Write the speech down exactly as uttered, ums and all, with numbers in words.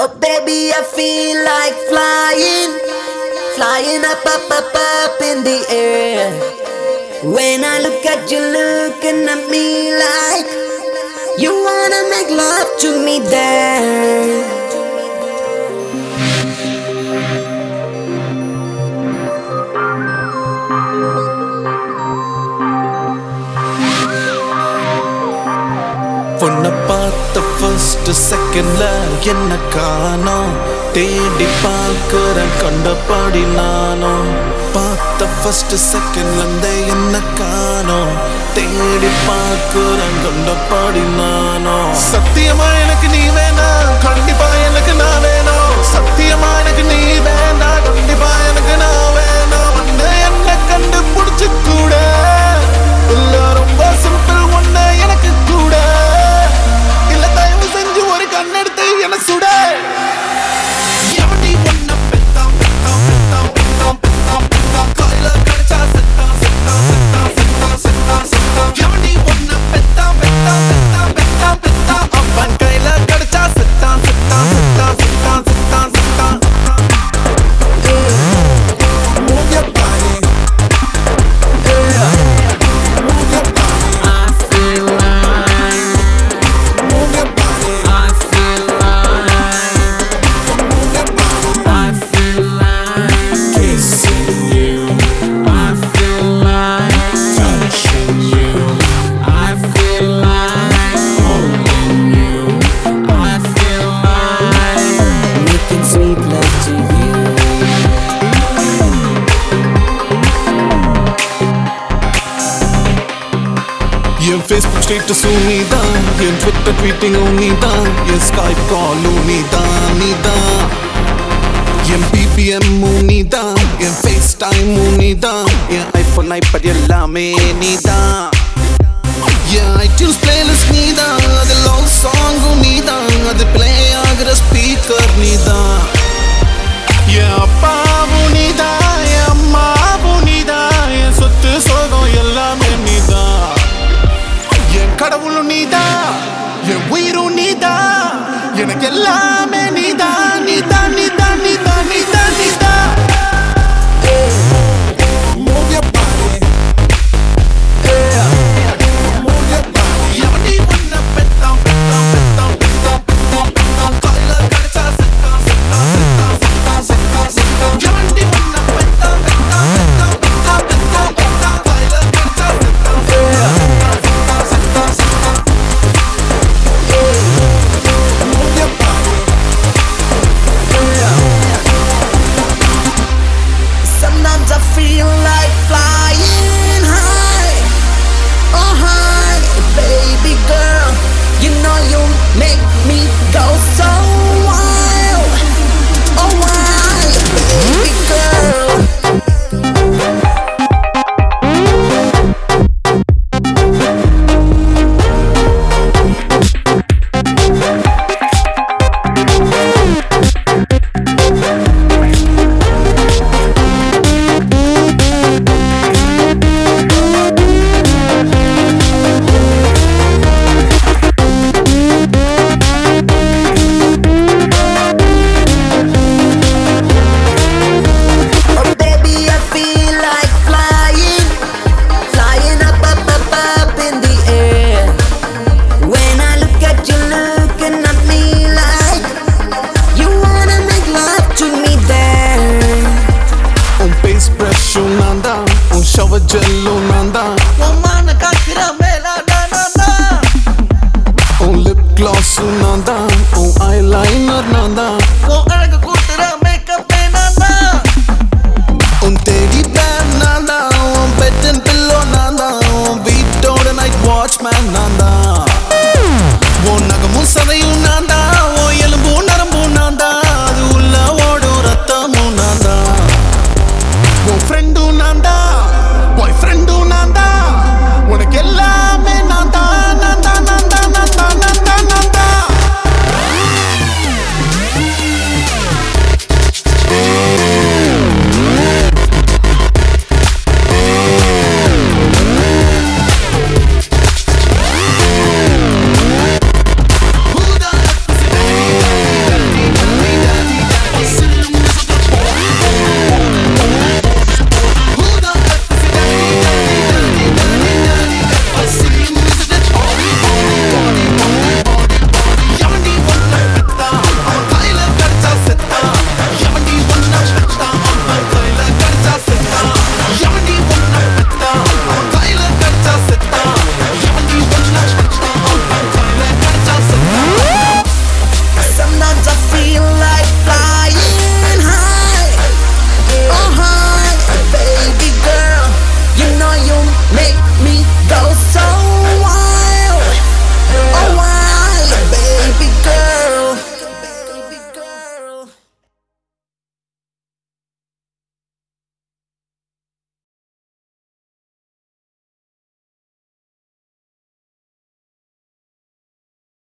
Oh baby, I feel like flying, flying up, up, up, up in the air. When I look at you looking at me like you wanna make love to me there. உன்னை பார்த்த first செகண்ட்ல என்ன காணோம், தேடி பார்க்கிறேன் கண்டபடி நானும். பார்த்த ஃபர்ஸ்ட் செகண்ட்ல இருந்த என்ன காணோம், தேடி பார்க்கிறேன் கண்டபடி நானும். சத்தியமா எனக்கு நீ வேணா, கண்டிப்பா எனக்கு நான் வேணும். சத்தியமா எனக்கு நீ வேணா, கண்டிப்பா எனக்கு நான் வேணும். வந்து என்ன கண்டுபிடிச்சு கூட இல்ல, ரொம்ப சிம்பிள் ஒண்ணு எனக்கு கூட இல்ல, தயவு செஞ்சு ஒரு கண்ணெடுத்து என்ன சுட. என் ஃபேஸ்புக் ஸ்டேட்டஸும் நீதான், என் ட்விட்டர் ட்வீட்டிங்கும் நீதான், என் ஸ்கைப் காலும் நீதான் நீதான், என் பிபிஎம்மும் நீதான், என் ஃபேஸ் டைமும் நீதான், என் ஐஃபோன் ஐபேட் எல்லாமே நீதான், என் ஐடியூன்ஸ் பிளேலிஸ்ட் நீதான், அது லவ் சாங்கும் நீதான், அது பிளே ஆகிற ஸ்பீக்கர் நீதான், என் அப்பாவும் நீதான், என் அம்மாவும் நீதான், என் சொத்து சோகம் எல்லாமே நீதான், என் கடவுளும் நீதான், என் உயிரும் நீதான், எனக்கு எல்லாமே நீதான் நீதான் நீதான் நீதான் நீதான் நீதான். Move your body, yeah. Move your body. எவனி உன்னை பெத்தான் பெத்தான் பெத்தான் பெத்தான் பெத்தான் பெத்தான், கையில கிடைச்சா செத்தான் செத்தான் செத்தான் செத்தான் செத்தான் செத்தான். எவனி உன்னை பெத்தான் பெத்தான் பெத்தான் பெத்தான் பெத்தான் பெத்தான், கையில கிடைச்சா செத்தான் செத்தான் செத்தான் செத்தான் செத்தான். Move your body, yeah. Sometimes I feel like flying high, oh high, baby girl. You know you make me go so wild, oh wild, baby girl. Shower jello nanda, oh man kakira mela na na na, oh lip gloss nanda, oh eyeliner nanda.